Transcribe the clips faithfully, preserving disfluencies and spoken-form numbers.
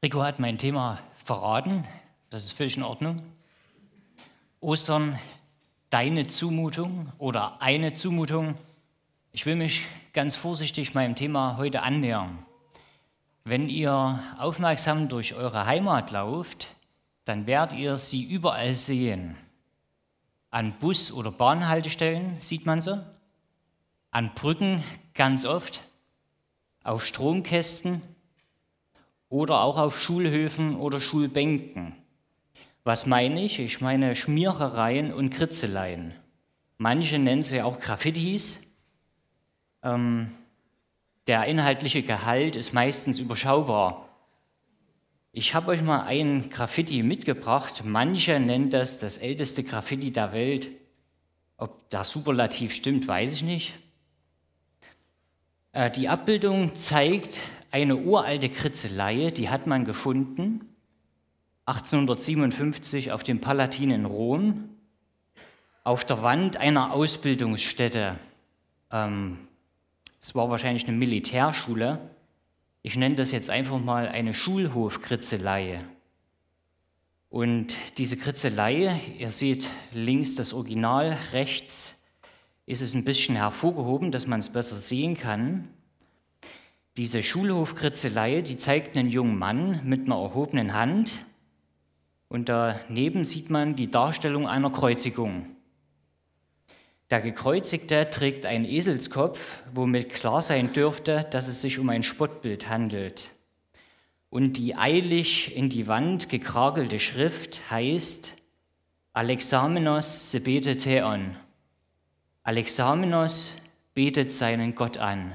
Rico hat mein Thema verraten, das ist völlig in Ordnung. Ostern, deine Zumutung oder eine Zumutung. Ich will mich ganz vorsichtig meinem Thema heute annähern. Wenn ihr aufmerksam durch eure Heimat lauft, dann werdet ihr sie überall sehen. An Bus- oder Bahnhaltestellen sieht man sie, an Brücken ganz oft, auf Stromkästen oder auch auf Schulhöfen oder Schulbänken. Was meine ich? Ich meine Schmierereien und Kritzeleien. Manche nennen sie auch Graffitis. Ähm, der inhaltliche Gehalt ist meistens überschaubar. Ich habe euch mal ein Graffiti mitgebracht. Manche nennen das das älteste Graffiti der Welt. Ob das Superlativ stimmt, weiß ich nicht. Äh, die Abbildung zeigt eine uralte Kritzelei, die hat man gefunden, achtzehnhundertsiebenundfünfzig auf dem Palatin in Rom, auf der Wand einer Ausbildungsstätte. Ähm, es war wahrscheinlich eine Militärschule. Ich nenne das jetzt einfach mal eine Schulhofkritzelei. Und diese Kritzelei, ihr seht links das Original, rechts ist es ein bisschen hervorgehoben, dass man es besser sehen kann. Diese Schulhofkritzelei, die zeigt einen jungen Mann mit einer erhobenen Hand und daneben sieht man die Darstellung einer Kreuzigung. Der Gekreuzigte trägt einen Eselskopf, womit klar sein dürfte, dass es sich um ein Spottbild handelt. Und die eilig in die Wand gekragelte Schrift heißt Alexamenos se bete theon. Alexamenos betet seinen Gott an.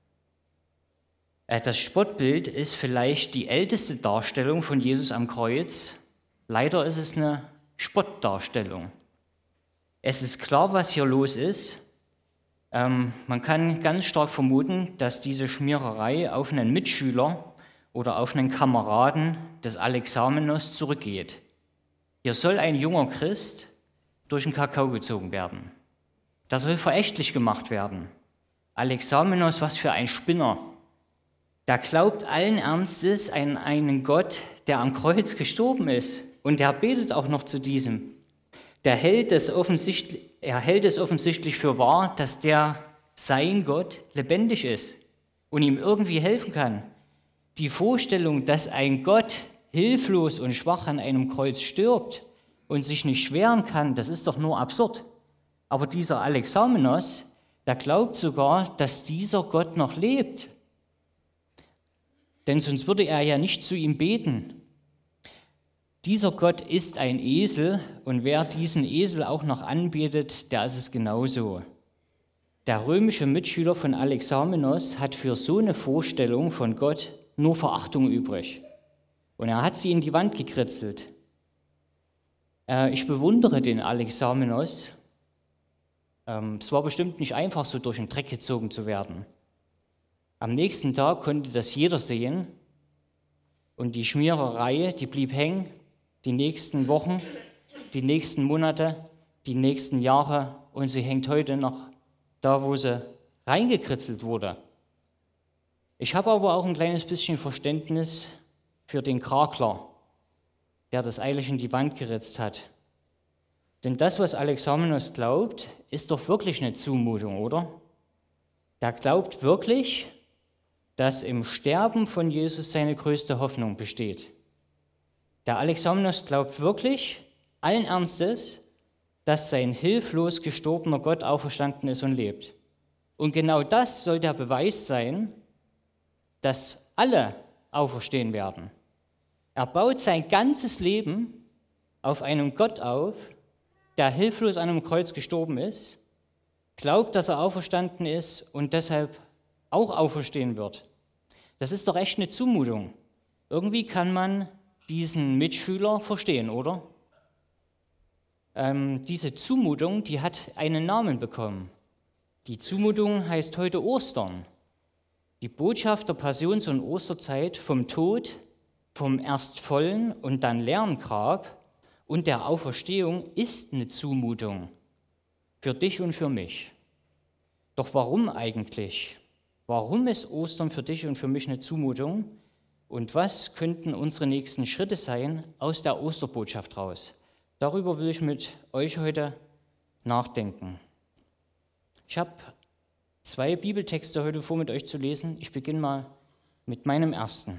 Das Spottbild ist vielleicht die älteste Darstellung von Jesus am Kreuz. Leider ist es eine Spottdarstellung. Es ist klar, was hier los ist. Ähm, man kann ganz stark vermuten, dass diese Schmiererei auf einen Mitschüler oder auf einen Kameraden des Alexamenos zurückgeht. Hier soll ein junger Christ durch den Kakao gezogen werden. Das soll verächtlich gemacht werden. Alexamenos, was für ein Spinner. Der glaubt allen Ernstes an einen Gott, der am Kreuz gestorben ist. Und der betet auch noch zu diesem. Der hält es offensichtlich, er hält es offensichtlich für wahr, dass der, sein Gott, lebendig ist und ihm irgendwie helfen kann. Die Vorstellung, dass ein Gott hilflos und schwach an einem Kreuz stirbt und sich nicht wehren kann, das ist doch nur absurd. Aber dieser Alexamenos, der glaubt sogar, dass dieser Gott noch lebt. Denn sonst würde er ja nicht zu ihm beten. Dieser Gott ist ein Esel und wer diesen Esel auch noch anbetet, der ist es genauso. Der römische Mitschüler von Alexamenos hat für so eine Vorstellung von Gott nur Verachtung übrig. Und er hat sie in die Wand gekritzelt. Ich bewundere den Alexamenos. Es war bestimmt nicht einfach, so durch den Dreck gezogen zu werden. Am nächsten Tag konnte das jeder sehen und die Schmiererei, die blieb hängen, die nächsten Wochen, die nächsten Monate, die nächsten Jahre und sie hängt heute noch da, wo sie reingekritzelt wurde. Ich habe aber auch ein kleines bisschen Verständnis für den Krakler, der das eilig in die Wand geritzt hat. Denn das, was Alexamenos glaubt, ist doch wirklich eine Zumutung, oder? Der glaubt wirklich, dass im Sterben von Jesus seine größte Hoffnung besteht. Der Alexamenos glaubt wirklich, allen Ernstes, dass sein hilflos gestorbener Gott auferstanden ist und lebt. Und genau das soll der Beweis sein, dass alle auferstehen werden. Er baut sein ganzes Leben auf einem Gott auf, der hilflos an einem Kreuz gestorben ist, glaubt, dass er auferstanden ist und deshalb auch auferstehen wird. Das ist doch echt eine Zumutung. Irgendwie kann man diesen Mitschüler verstehen, oder? Ähm, diese Zumutung, die hat einen Namen bekommen. Die Zumutung heißt heute Ostern. Die Botschaft der Passions- und Osterzeit vom Tod, vom erst vollen und dann leeren Grab und der Auferstehung ist eine Zumutung für dich und für mich. Doch warum eigentlich? Warum ist Ostern für dich und für mich eine Zumutung? Und was könnten unsere nächsten Schritte sein aus der Osterbotschaft raus? Darüber will ich mit euch heute nachdenken. Ich habe zwei Bibeltexte heute vor mit euch zu lesen. Ich beginne mal mit meinem ersten.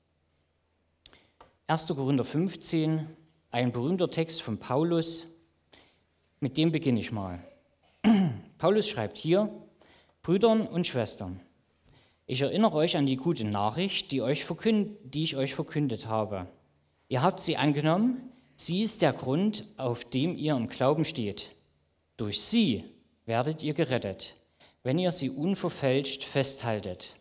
erster Korinther fünfzehn, ein berühmter Text von Paulus. Mit dem beginne ich mal. Paulus schreibt hier: Brüdern und Schwestern, ich erinnere euch an die gute Nachricht, die, euch verkünd, die ich euch verkündet habe. Ihr habt sie angenommen, sie ist der Grund, auf dem ihr im Glauben steht. Durch sie werdet ihr gerettet, wenn ihr sie unverfälscht festhaltet.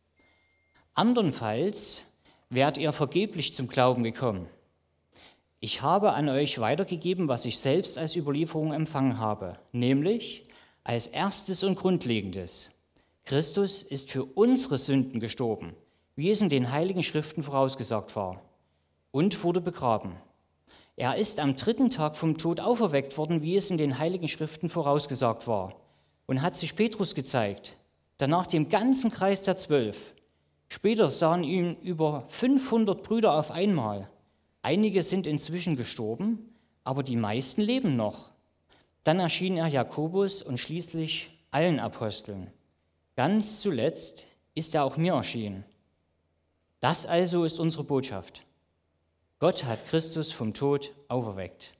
Andernfalls wärt ihr vergeblich zum Glauben gekommen. Ich habe an euch weitergegeben, was ich selbst als Überlieferung empfangen habe, nämlich als erstes und Grundlegendes: Christus ist für unsere Sünden gestorben, wie es in den Heiligen Schriften vorausgesagt war, und wurde begraben. Er ist am dritten Tag vom Tod auferweckt worden, wie es in den Heiligen Schriften vorausgesagt war, und hat sich Petrus gezeigt, danach dem ganzen Kreis der Zwölf. Später sahen ihn über fünfhundert Brüder auf einmal. Einige sind inzwischen gestorben, aber die meisten leben noch. Dann erschien er Jakobus und schließlich allen Aposteln. Ganz zuletzt ist er auch mir erschienen. Das also ist unsere Botschaft. Gott hat Christus vom Tod auferweckt.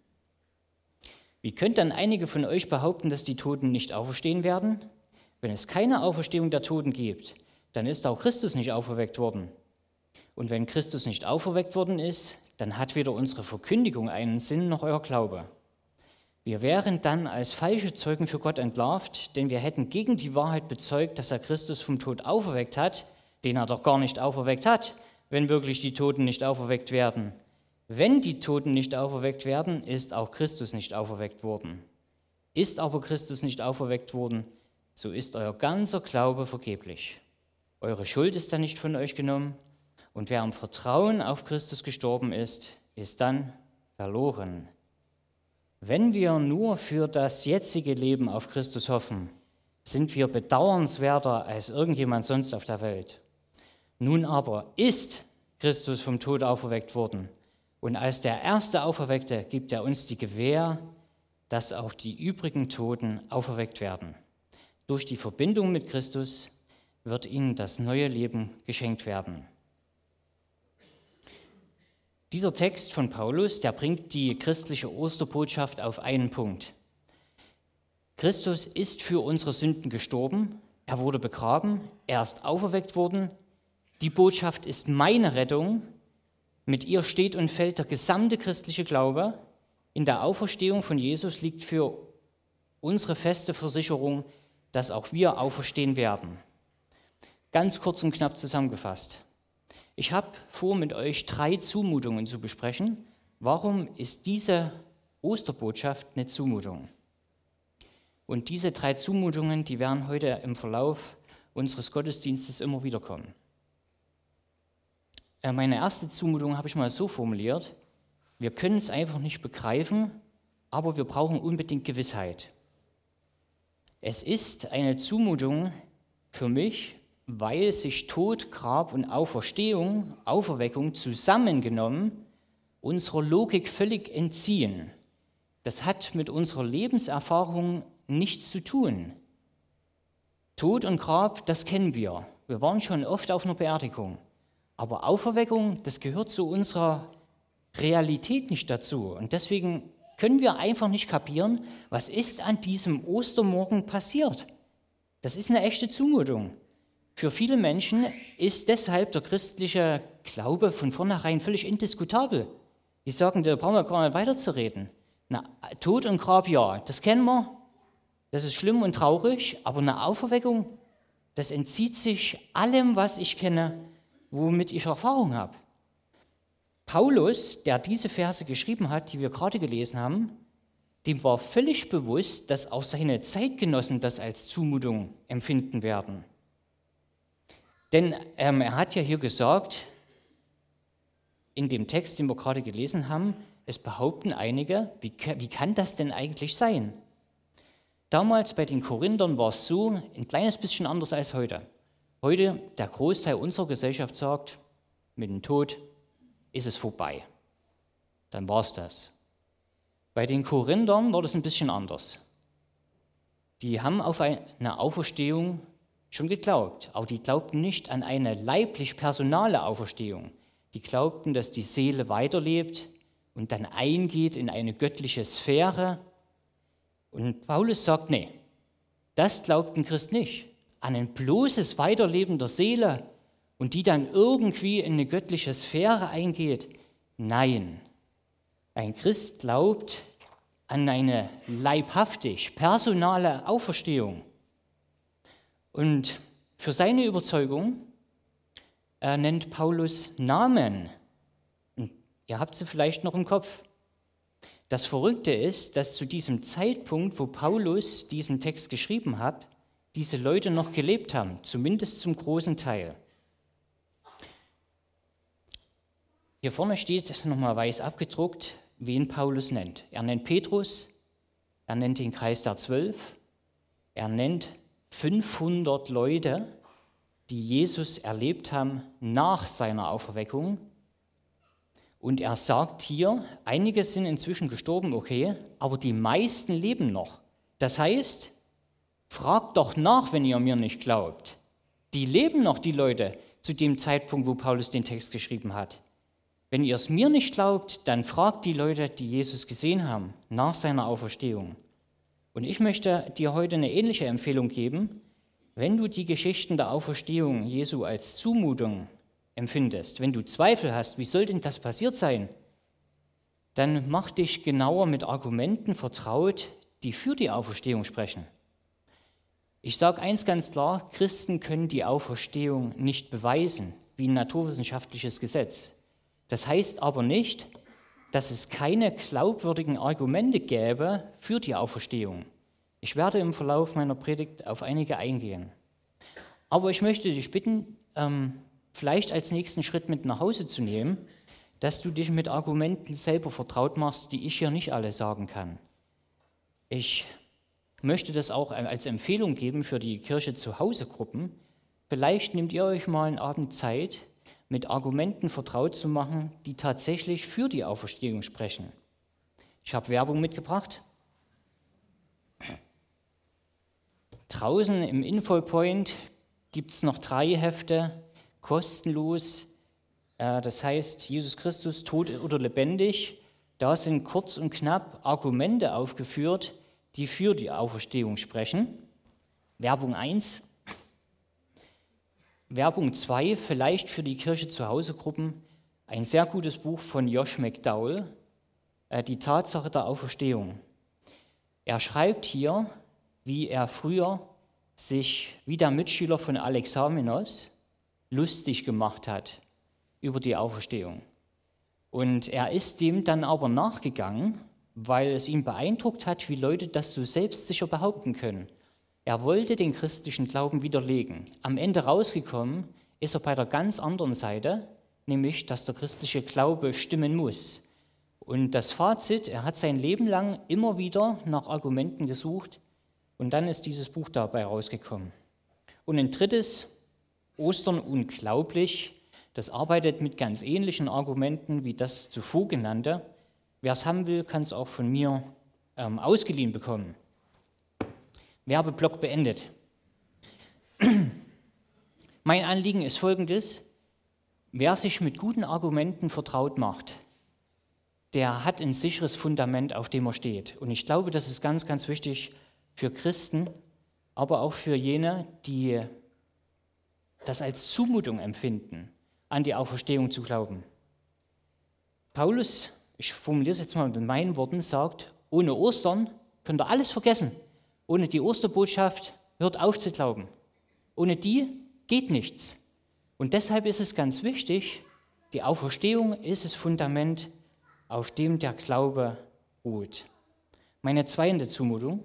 Wie könnt dann einige von euch behaupten, dass die Toten nicht auferstehen werden? Wenn es keine Auferstehung der Toten gibt, dann ist auch Christus nicht auferweckt worden. Und wenn Christus nicht auferweckt worden ist, dann hat weder unsere Verkündigung einen Sinn noch euer Glaube. Wir wären dann als falsche Zeugen für Gott entlarvt, denn wir hätten gegen die Wahrheit bezeugt, dass er Christus vom Tod auferweckt hat, den er doch gar nicht auferweckt hat, wenn wirklich die Toten nicht auferweckt werden. Wenn die Toten nicht auferweckt werden, ist auch Christus nicht auferweckt worden. Ist aber Christus nicht auferweckt worden, so ist euer ganzer Glaube vergeblich. Eure Schuld ist dann nicht von euch genommen, und wer im Vertrauen auf Christus gestorben ist, ist dann verloren. Wenn wir nur für das jetzige Leben auf Christus hoffen, sind wir bedauernswerter als irgendjemand sonst auf der Welt. Nun aber ist Christus vom Tod auferweckt worden, und als der erste Auferweckte gibt er uns die Gewähr, dass auch die übrigen Toten auferweckt werden. Durch die Verbindung mit Christus wird ihnen das neue Leben geschenkt werden. Dieser Text von Paulus, der bringt die christliche Osterbotschaft auf einen Punkt. Christus ist für unsere Sünden gestorben, er wurde begraben, er ist auferweckt worden. Die Botschaft ist meine Rettung. Mit ihr steht und fällt der gesamte christliche Glaube. In der Auferstehung von Jesus liegt für unsere feste Versicherung, dass auch wir auferstehen werden. Ganz kurz und knapp zusammengefasst. Ich habe vor, mit euch drei Zumutungen zu besprechen. Warum ist diese Osterbotschaft eine Zumutung? Und diese drei Zumutungen, die werden heute im Verlauf unseres Gottesdienstes immer wieder kommen. Meine erste Zumutung habe ich mal so formuliert: Wir können es einfach nicht begreifen, aber wir brauchen unbedingt Gewissheit. Es ist eine Zumutung für mich, weil sich Tod, Grab und Auferstehung, Auferweckung zusammengenommen unserer Logik völlig entziehen. Das hat mit unserer Lebenserfahrung nichts zu tun. Tod und Grab, das kennen wir. Wir waren schon oft auf einer Beerdigung. Aber Auferweckung, das gehört zu unserer Realität nicht dazu. Und deswegen können wir einfach nicht kapieren, was ist an diesem Ostermorgen passiert. Das ist eine echte Zumutung. Für viele Menschen ist deshalb der christliche Glaube von vornherein völlig indiskutabel. Die sagen, da brauchen wir gar nicht weiterzureden. Na, Tod und Grab, ja, das kennen wir, das ist schlimm und traurig, aber eine Auferweckung, das entzieht sich allem, was ich kenne, womit ich Erfahrung habe. Paulus, der diese Verse geschrieben hat, die wir gerade gelesen haben, dem war völlig bewusst, dass auch seine Zeitgenossen das als Zumutung empfinden werden. Denn ähm, er hat ja hier gesagt, in dem Text, den wir gerade gelesen haben, es behaupten einige, wie, wie kann das denn eigentlich sein? Damals bei den Korinthern war es so, ein kleines bisschen anders als heute. Heute, der Großteil unserer Gesellschaft sagt, mit dem Tod ist es vorbei. Dann war es das. Bei den Korinthern war das ein bisschen anders. Die haben auf eine Auferstehung schon geglaubt, aber die glaubten nicht an eine leiblich-personale Auferstehung. Die glaubten, dass die Seele weiterlebt und dann eingeht in eine göttliche Sphäre. Und Paulus sagt, nee, das glaubt ein Christ nicht. An ein bloßes Weiterleben der Seele und die dann irgendwie in eine göttliche Sphäre eingeht. Nein, ein Christ glaubt an eine leibhaftig, personale Auferstehung. Und für seine Überzeugung äh, nennt Paulus Namen. Und ihr habt sie vielleicht noch im Kopf. Das Verrückte ist, dass zu diesem Zeitpunkt, wo Paulus diesen Text geschrieben hat, diese Leute noch gelebt haben, zumindest zum großen Teil. Hier vorne steht nochmal weiß abgedruckt, wen Paulus nennt. Er nennt Petrus, er nennt den Kreis der Zwölf, er nennt fünfhundert Leute, die Jesus erlebt haben nach seiner Auferweckung. Und er sagt hier, einige sind inzwischen gestorben, okay, aber die meisten leben noch. Das heißt, fragt doch nach, wenn ihr mir nicht glaubt. Die leben noch, die Leute, zu dem Zeitpunkt, wo Paulus den Text geschrieben hat. Wenn ihr es mir nicht glaubt, dann fragt die Leute, die Jesus gesehen haben, nach seiner Auferstehung. Und ich möchte dir heute eine ähnliche Empfehlung geben. Wenn du die Geschichten der Auferstehung Jesu als Zumutung empfindest, wenn du Zweifel hast, wie soll denn das passiert sein, dann mach dich genauer mit Argumenten vertraut, die für die Auferstehung sprechen. Ich sage eins ganz klar, Christen können die Auferstehung nicht beweisen, wie ein naturwissenschaftliches Gesetz. Das heißt aber nicht, dass es keine glaubwürdigen Argumente gäbe für die Auferstehung. Ich werde im Verlauf meiner Predigt auf einige eingehen. Aber ich möchte dich bitten, ähm, vielleicht als nächsten Schritt mit nach Hause zu nehmen, dass du dich mit Argumenten selber vertraut machst, die ich hier nicht alle sagen kann. Ich möchte das auch als Empfehlung geben für die Kirche zu Hause Gruppen. Vielleicht nehmt ihr euch mal einen Abend Zeit, mit Argumenten vertraut zu machen, die tatsächlich für die Auferstehung sprechen. Ich habe Werbung mitgebracht. Draußen im Infopoint gibt es noch drei Hefte, kostenlos. Das heißt, Jesus Christus, tot oder lebendig. Da sind kurz und knapp Argumente aufgeführt, die für die Auferstehung sprechen. Werbung eins. Werbung zwei, vielleicht für die Kirche zu Hause Gruppen, ein sehr gutes Buch von Josh McDowell, Die Tatsache der Auferstehung. Er schreibt hier, wie er früher sich wie der Mitschüler von Alexamenos lustig gemacht hat über die Auferstehung. Und er ist dem dann aber nachgegangen, weil es ihn beeindruckt hat, wie Leute das so selbstsicher behaupten können. Er wollte den christlichen Glauben widerlegen. Am Ende rausgekommen ist er bei der ganz anderen Seite, nämlich, dass der christliche Glaube stimmen muss. Und das Fazit, er hat sein Leben lang immer wieder nach Argumenten gesucht und dann ist dieses Buch dabei rausgekommen. Und ein drittes, Ostern unglaublich, das arbeitet mit ganz ähnlichen Argumenten wie das zuvor genannte. Wer es haben will, kann es auch von mir ähm, ausgeliehen bekommen. Werbeblock beendet. Mein Anliegen ist folgendes: Wer sich mit guten Argumenten vertraut macht, der hat ein sicheres Fundament, auf dem er steht. Und ich glaube, das ist ganz, ganz wichtig für Christen, aber auch für jene, die das als Zumutung empfinden, an die Auferstehung zu glauben. Paulus, ich formuliere es jetzt mal mit meinen Worten, sagt, ohne Ostern könnt ihr alles vergessen. Ohne die Osterbotschaft hört auf zu glauben. Ohne die geht nichts. Und deshalb ist es ganz wichtig, die Auferstehung ist das Fundament, auf dem der Glaube ruht. Meine zweite Zumutung: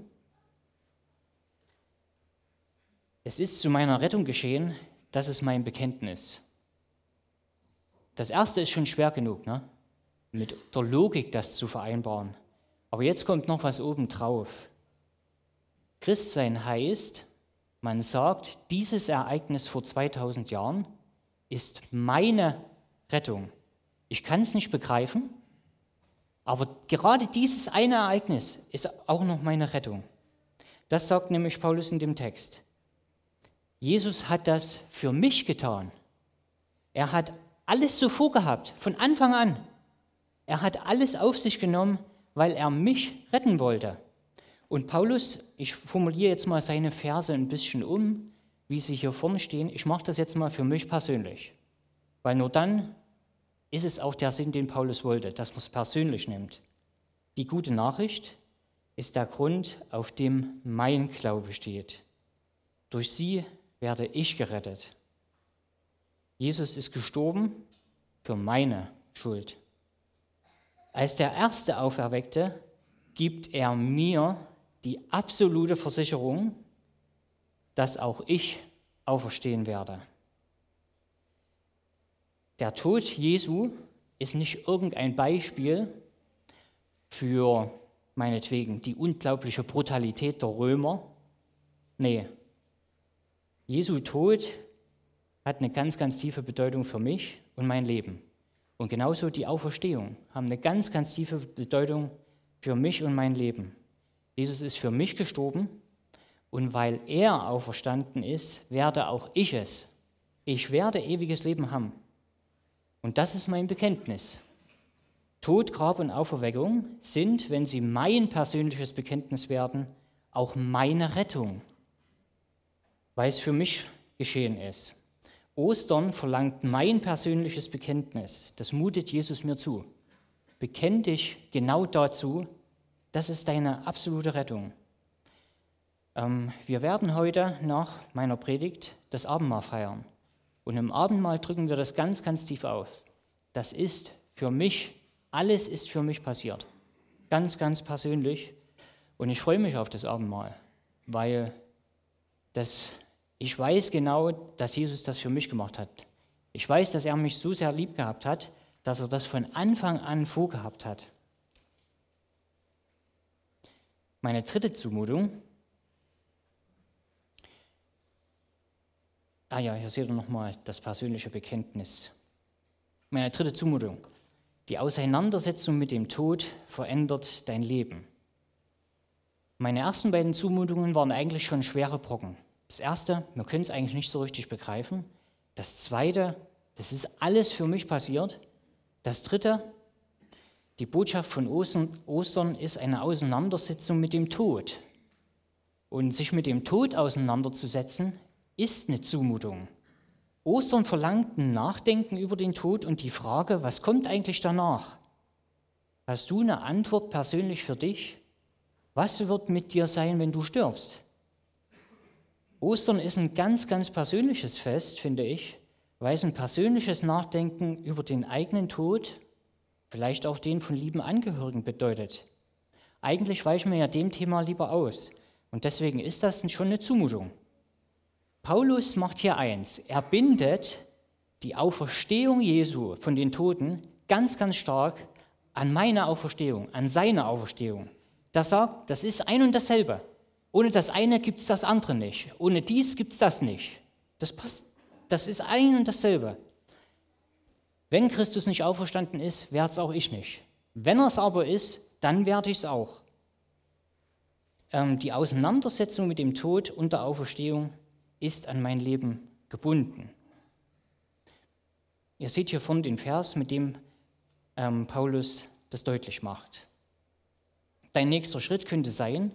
Es ist zu meiner Rettung geschehen, das ist mein Bekenntnis. Das erste ist schon schwer genug, ne? Mit der Logik das zu vereinbaren. Aber jetzt kommt noch was obendrauf. Christsein heißt, man sagt, dieses Ereignis vor zweitausend Jahren ist meine Rettung. Ich kann es nicht begreifen, aber gerade dieses eine Ereignis ist auch noch meine Rettung. Das sagt nämlich Paulus in dem Text. Jesus hat das für mich getan. Er hat alles so vorgehabt, von Anfang an. Er hat alles auf sich genommen, weil er mich retten wollte. Und Paulus, ich formuliere jetzt mal seine Verse ein bisschen um, wie sie hier vorne stehen. Ich mache das jetzt mal für mich persönlich, weil nur dann ist es auch der Sinn, den Paulus wollte, dass man es persönlich nimmt. Die gute Nachricht ist der Grund, auf dem mein Glaube steht. Durch sie werde ich gerettet. Jesus ist gestorben für meine Schuld. Als der Erste auferweckte, gibt er mir die absolute Versicherung, dass auch ich auferstehen werde. Der Tod Jesu ist nicht irgendein Beispiel für meinetwegen die unglaubliche Brutalität der Römer. Nee, Jesu Tod hat eine ganz, ganz tiefe Bedeutung für mich und mein Leben. Und genauso die Auferstehung haben eine ganz, ganz tiefe Bedeutung für mich und mein Leben. Jesus ist für mich gestorben und weil er auferstanden ist, werde auch ich es. Ich werde ewiges Leben haben. Und das ist mein Bekenntnis. Tod, Grab und Auferweckung sind, wenn sie mein persönliches Bekenntnis werden, auch meine Rettung, weil es für mich geschehen ist. Ostern verlangt mein persönliches Bekenntnis. Das mutet Jesus mir zu. Bekenn dich genau dazu, das ist deine absolute Rettung. Ähm, wir werden heute nach meiner Predigt das Abendmahl feiern. Und im Abendmahl drücken wir das ganz, ganz tief aus. Das ist für mich, alles ist für mich passiert. Ganz, ganz persönlich. Und ich freue mich auf das Abendmahl, weil das, ich weiß genau, dass Jesus das für mich gemacht hat. Ich weiß, dass er mich so sehr lieb gehabt hat, dass er das von Anfang an vorgehabt hat. Meine dritte Zumutung. Ah ja, hier seht ihr nochmal das persönliche Bekenntnis. Meine dritte Zumutung. Die Auseinandersetzung mit dem Tod verändert dein Leben. Meine ersten beiden Zumutungen waren eigentlich schon schwere Brocken. Das erste, wir können es eigentlich nicht so richtig begreifen. Das zweite, das ist alles für mich passiert. Das dritte, die Botschaft von Ostern ist eine Auseinandersetzung mit dem Tod. Und sich mit dem Tod auseinanderzusetzen, ist eine Zumutung. Ostern verlangt ein Nachdenken über den Tod und die Frage, was kommt eigentlich danach? Hast du eine Antwort persönlich für dich? Was wird mit dir sein, wenn du stirbst? Ostern ist ein ganz, ganz persönliches Fest, finde ich, weil es ein persönliches Nachdenken über den eigenen Tod, vielleicht auch den von lieben Angehörigen bedeutet. Eigentlich weichen wir ja dem Thema lieber aus und deswegen ist das schon eine Zumutung. Paulus macht hier eins, er bindet die Auferstehung Jesu von den Toten ganz, ganz stark an meine Auferstehung, an seine Auferstehung. Er sagt, das ist ein und dasselbe. Ohne das eine gibt es das andere nicht. Ohne dies gibt es das nicht. Das passt, das ist ein und dasselbe. Wenn Christus nicht auferstanden ist, werde es auch ich nicht. Wenn er es aber ist, dann werde ich es auch. Ähm, die Auseinandersetzung mit dem Tod und der Auferstehung ist an mein Leben gebunden. Ihr seht hier vorne den Vers, mit dem ähm, Paulus das deutlich macht. Dein nächster Schritt könnte sein,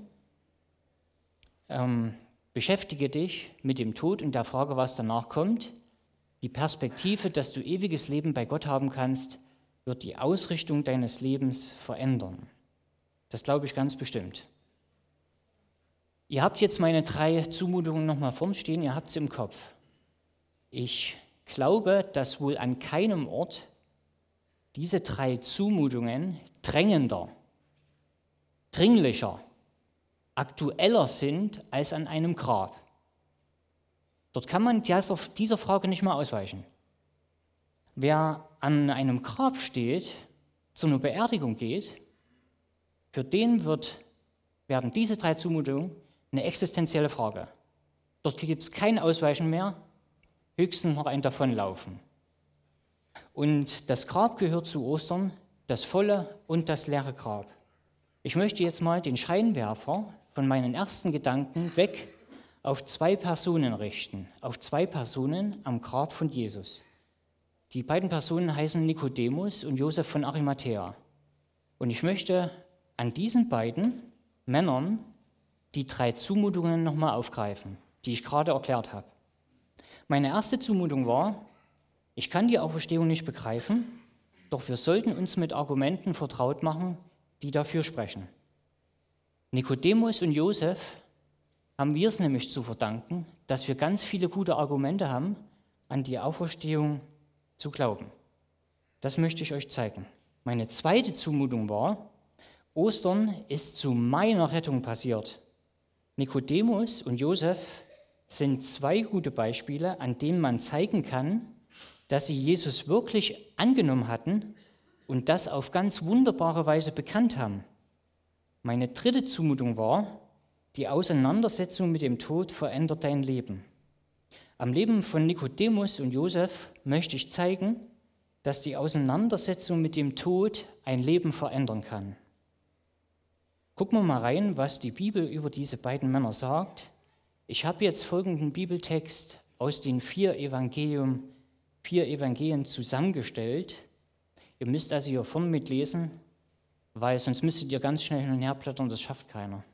ähm, beschäftige dich mit dem Tod und der Frage, was danach kommt. Die Perspektive, dass du ewiges Leben bei Gott haben kannst, wird die Ausrichtung deines Lebens verändern. Das glaube ich ganz bestimmt. Ihr habt jetzt meine drei Zumutungen nochmal vorn stehen, ihr habt sie im Kopf. Ich glaube, dass wohl an keinem Ort diese drei Zumutungen drängender, dringlicher, aktueller sind als an einem Grab. Dort kann man dieser, dieser Frage nicht mehr ausweichen. Wer an einem Grab steht, zu einer Beerdigung geht, für den wird, werden diese drei Zumutungen eine existenzielle Frage. Dort gibt es kein Ausweichen mehr, höchstens noch ein Davonlaufen. Und das Grab gehört zu Ostern, das volle und das leere Grab. Ich möchte jetzt mal den Scheinwerfer von meinen ersten Gedanken weg auf zwei Personen richten, auf zwei Personen am Grab von Jesus. Die beiden Personen heißen Nikodemus und Josef von Arimathäa. Und ich möchte an diesen beiden Männern die drei Zumutungen nochmal aufgreifen, die ich gerade erklärt habe. Meine erste Zumutung war, ich kann die Auferstehung nicht begreifen, doch wir sollten uns mit Argumenten vertraut machen, die dafür sprechen. Nikodemus und Josef haben wir es nämlich zu verdanken, dass wir ganz viele gute Argumente haben, an die Auferstehung zu glauben. Das möchte ich euch zeigen. Meine zweite Zumutung war, Ostern ist zu meiner Rettung passiert. Nikodemus und Josef sind zwei gute Beispiele, an denen man zeigen kann, dass sie Jesus wirklich angenommen hatten und das auf ganz wunderbare Weise bekannt haben. Meine dritte Zumutung war, die Auseinandersetzung mit dem Tod verändert dein Leben. Am Leben von Nikodemus und Josef möchte ich zeigen, dass die Auseinandersetzung mit dem Tod ein Leben verändern kann. Gucken wir mal rein, was die Bibel über diese beiden Männer sagt. Ich habe jetzt folgenden Bibeltext aus den vier Evangelien, vier Evangelien zusammengestellt. Ihr müsst also hier vorne mitlesen, weil sonst müsstet ihr ganz schnell hin und her blättern, das schafft keiner.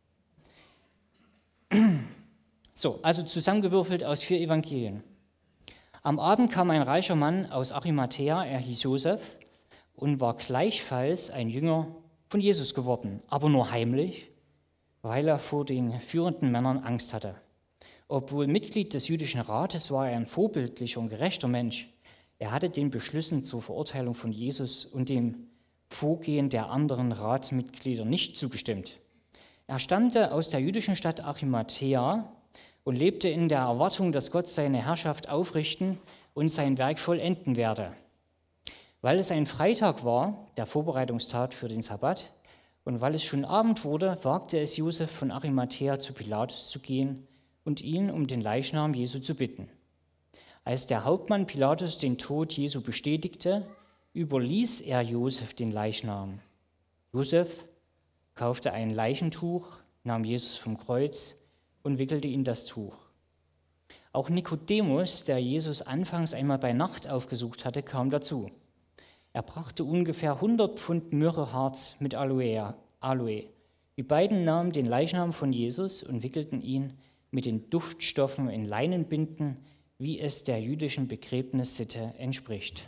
So, also zusammengewürfelt aus vier Evangelien. Am Abend kam ein reicher Mann aus Arimathäa, er hieß Josef und war gleichfalls ein Jünger von Jesus geworden, aber nur heimlich, weil er vor den führenden Männern Angst hatte. Obwohl Mitglied des jüdischen Rates war er ein vorbildlicher und gerechter Mensch. Er hatte den Beschlüssen zur Verurteilung von Jesus und dem Vorgehen der anderen Ratsmitglieder nicht zugestimmt. Er stammte aus der jüdischen Stadt Arimathäa und lebte in der Erwartung, dass Gott seine Herrschaft aufrichten und sein Werk vollenden werde. Weil es ein Freitag war, der Vorbereitungstag für den Sabbat, und weil es schon Abend wurde, wagte es Josef von Arimathäa zu Pilatus zu gehen und ihn um den Leichnam Jesu zu bitten. Als der Hauptmann Pilatus den Tod Jesu bestätigte, überließ er Josef den Leichnam. Josef kaufte ein Leichentuch, nahm Jesus vom Kreuz und wickelte ihn das Tuch. Auch Nikodemus, der Jesus anfangs einmal bei Nacht aufgesucht hatte, kam dazu. Er brachte ungefähr hundert Pfund Myrrheharz mit Aloe. Aloe. Die beiden nahmen den Leichnam von Jesus und wickelten ihn mit den Duftstoffen in Leinenbinden, wie es der jüdischen Begräbnissitte entspricht.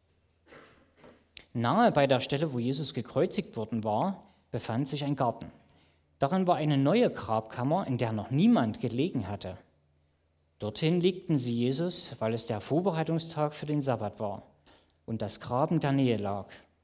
Nahe bei der Stelle, wo Jesus gekreuzigt worden war, befand sich ein Garten. Darin war eine neue Grabkammer, in der noch niemand gelegen hatte. Dorthin legten sie Jesus, weil es der Vorbereitungstag für den Sabbat war und das Grab in der Nähe lag.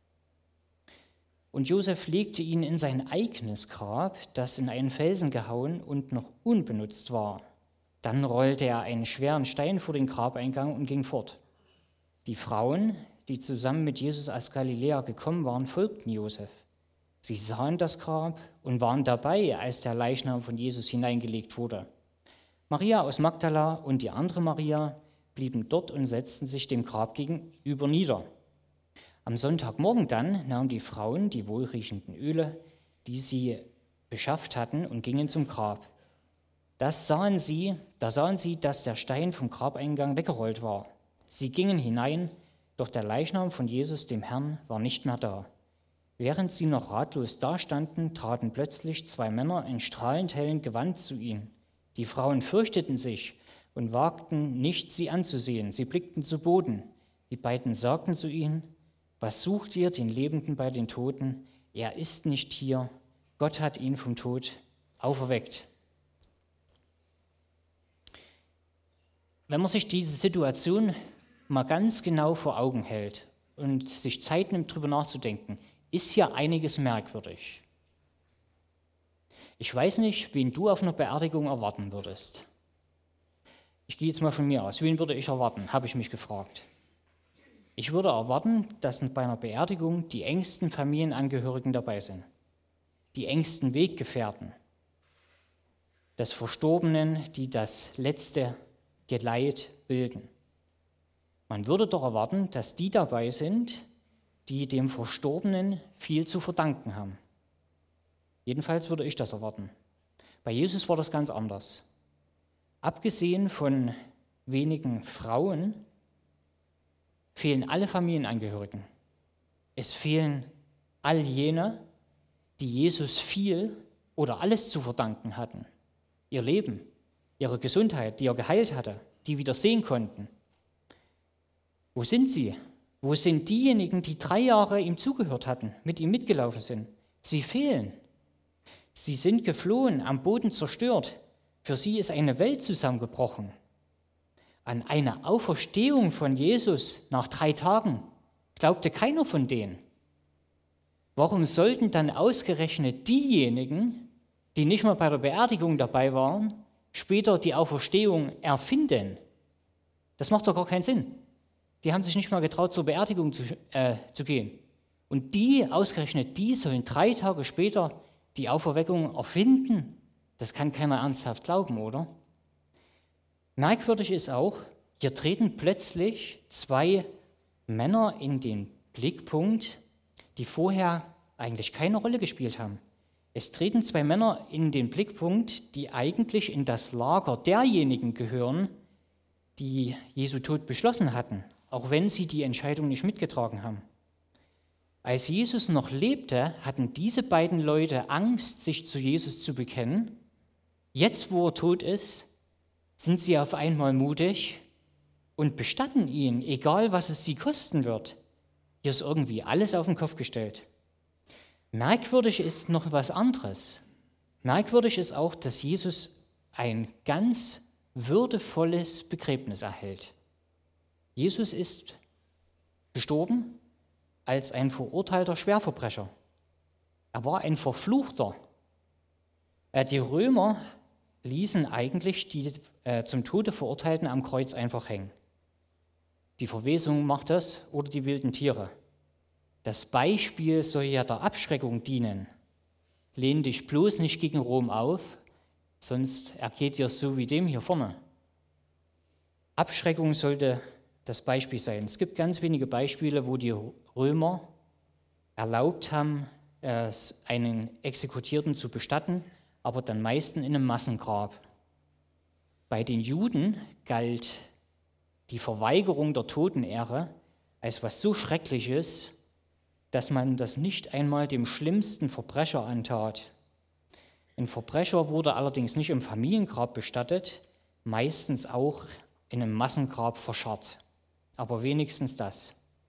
Und Josef legte ihn in sein eigenes Grab, das in einen Felsen gehauen und noch unbenutzt war. Dann rollte er einen schweren Stein vor den Grabeingang und ging fort. Die Frauen, die zusammen mit Jesus aus Galiläa gekommen waren, folgten Josef. Sie sahen das Grab und waren dabei, als der Leichnam von Jesus hineingelegt wurde. Maria aus Magdala und die andere Maria blieben dort und setzten sich dem Grab gegenüber nieder. Am Sonntagmorgen dann nahmen die Frauen die wohlriechenden Öle, die sie beschafft hatten, und gingen zum Grab. Das sahen sie, da sahen sie, dass der Stein vom Grabeingang weggerollt war. Sie gingen hinein, doch der Leichnam von Jesus, dem Herrn, war nicht mehr da. Während sie noch ratlos dastanden, traten plötzlich zwei Männer in strahlend hellem Gewand zu ihnen. Die Frauen fürchteten sich und wagten nicht, sie anzusehen. Sie blickten zu Boden. Die beiden sagten zu ihnen: Was sucht ihr den Lebenden bei den Toten? Er ist nicht hier. Gott hat ihn vom Tod auferweckt. Wenn man sich diese Situation mal ganz genau vor Augen hält und sich Zeit nimmt, darüber nachzudenken, ist hier einiges merkwürdig. Ich weiß nicht, wen du auf einer Beerdigung erwarten würdest. Ich gehe jetzt mal von mir aus. Wen würde ich erwarten, habe ich mich gefragt. Ich würde erwarten, dass bei einer Beerdigung die engsten Familienangehörigen dabei sind, die engsten Weggefährten des Verstorbenen, die das letzte Geleit bilden. Man würde doch erwarten, dass die dabei sind, die dem Verstorbenen viel zu verdanken haben. Jedenfalls würde ich das erwarten. Bei Jesus war das ganz anders. Abgesehen von wenigen Frauen fehlen alle Familienangehörigen. Es fehlen all jene, die Jesus viel oder alles zu verdanken hatten. Ihr Leben, ihre Gesundheit, die er geheilt hatte, die wieder sehen konnten. Wo sind sie? Wo sind diejenigen, die drei Jahre ihm zugehört hatten, mit ihm mitgelaufen sind? Sie fehlen. Sie sind geflohen, am Boden zerstört. Für sie ist eine Welt zusammengebrochen. An eine Auferstehung von Jesus nach drei Tagen glaubte keiner von denen. Warum sollten dann ausgerechnet diejenigen, die nicht mal bei der Beerdigung dabei waren, später die Auferstehung erfinden? Das macht doch gar keinen Sinn. Die haben sich nicht mal getraut, zur Beerdigung zu, äh, zu gehen. Und die, ausgerechnet die, sollen drei Tage später die Auferweckung erfinden? Das kann keiner ernsthaft glauben, oder? Merkwürdig ist auch, hier treten plötzlich zwei Männer in den Blickpunkt, die vorher eigentlich keine Rolle gespielt haben. Es treten zwei Männer in den Blickpunkt, die eigentlich in das Lager derjenigen gehören, die Jesu Tod beschlossen hatten, auch wenn sie die Entscheidung nicht mitgetragen haben. Als Jesus noch lebte, hatten diese beiden Leute Angst, sich zu Jesus zu bekennen. Jetzt, wo er tot ist, sind sie auf einmal mutig und bestatten ihn, egal was es sie kosten wird. Hier ist irgendwie alles auf den Kopf gestellt. Merkwürdig ist noch was anderes. Merkwürdig ist auch, dass Jesus ein ganz würdevolles Begräbnis erhält. Jesus ist gestorben als ein verurteilter Schwerverbrecher. Er war ein Verfluchter. Die Römer ließen eigentlich die äh, zum Tode Verurteilten am Kreuz einfach hängen. Die Verwesung macht das oder die wilden Tiere. Das Beispiel soll ja der Abschreckung dienen. Lehn dich bloß nicht gegen Rom auf, sonst ergeht dir so wie dem hier vorne. Abschreckung sollte das Beispiel sein. Es gibt ganz wenige Beispiele, wo die Römer erlaubt haben, einen Exekutierten zu bestatten, aber dann meistens in einem Massengrab. Bei den Juden galt die Verweigerung der Totenehre als was so Schreckliches, dass man das nicht einmal dem schlimmsten Verbrecher antat. Ein Verbrecher wurde allerdings nicht im Familiengrab bestattet, meistens auch in einem Massengrab verscharrt. Aber wenigstens das.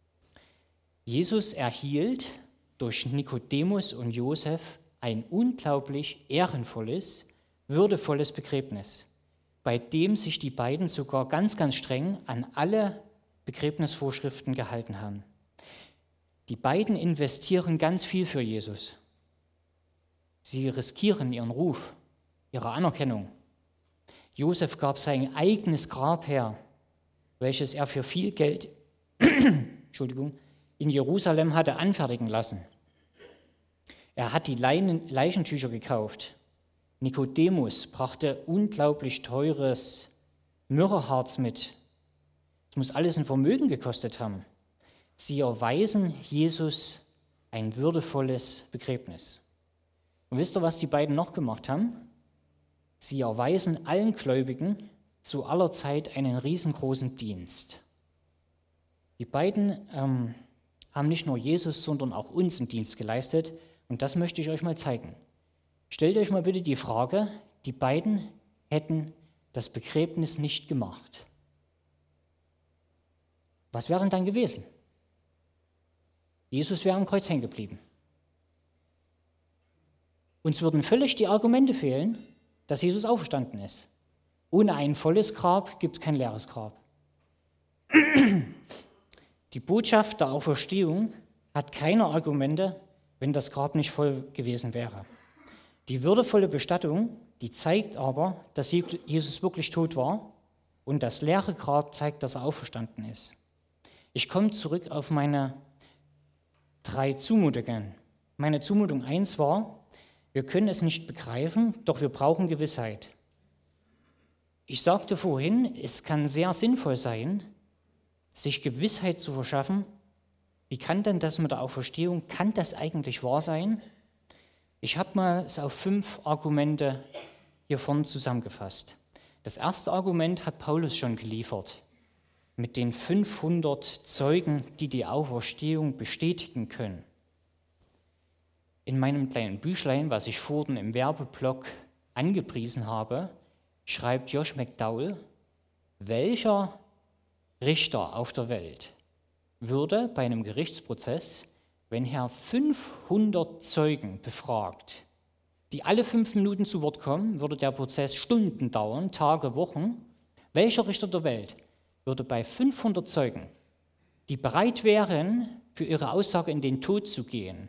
Jesus erhielt durch Nikodemus und Josef ein unglaublich ehrenvolles, würdevolles Begräbnis, bei dem sich die beiden sogar ganz, ganz streng an alle Begräbnisvorschriften gehalten haben. Die beiden investieren ganz viel für Jesus. Sie riskieren ihren Ruf, ihre Anerkennung. Josef gab sein eigenes Grab her, welches er für viel Geld Entschuldigung, in Jerusalem hatte anfertigen lassen. Er hat die Leichentücher gekauft. Nikodemus brachte unglaublich teures Myrrheharz mit. Es muss alles ein Vermögen gekostet haben. Sie erweisen Jesus ein würdevolles Begräbnis. Und wisst ihr, was die beiden noch gemacht haben? Sie erweisen allen Gläubigen zu aller Zeit einen riesengroßen Dienst. Die beiden ähm, haben nicht nur Jesus, sondern auch uns einen Dienst geleistet. Und das möchte ich euch mal zeigen. Stellt euch mal bitte die Frage, die beiden hätten das Begräbnis nicht gemacht. Was wäre denn dann gewesen? Jesus wäre am Kreuz hängen geblieben. Uns würden völlig die Argumente fehlen, dass Jesus auferstanden ist. Ohne ein volles Grab gibt es kein leeres Grab. Die Botschaft der Auferstehung hat keine Argumente, wenn das Grab nicht voll gewesen wäre. Die würdevolle Bestattung, die zeigt aber, dass Jesus wirklich tot war, und das leere Grab zeigt, dass er auferstanden ist. Ich komme zurück auf meine drei Zumutungen. Meine Zumutung eins war, wir können es nicht begreifen, doch wir brauchen Gewissheit. Ich sagte vorhin, es kann sehr sinnvoll sein, sich Gewissheit zu verschaffen, wie kann denn das mit der Auferstehung, kann das eigentlich wahr sein? Ich habe mal es auf fünf Argumente hier vorne zusammengefasst. Das erste Argument hat Paulus schon geliefert, mit den fünfhundert Zeugen, die die Auferstehung bestätigen können. In meinem kleinen Büchlein, was ich vorhin im Werbeblock angepriesen habe, schreibt Josh McDowell, welcher Richter auf der Welt würde bei einem Gerichtsprozess, wenn er fünfhundert Zeugen befragt, die alle fünf Minuten zu Wort kommen, würde der Prozess Stunden dauern, Tage, Wochen. Welcher Richter der Welt würde bei fünfhundert Zeugen, die bereit wären, für ihre Aussage in den Tod zu gehen,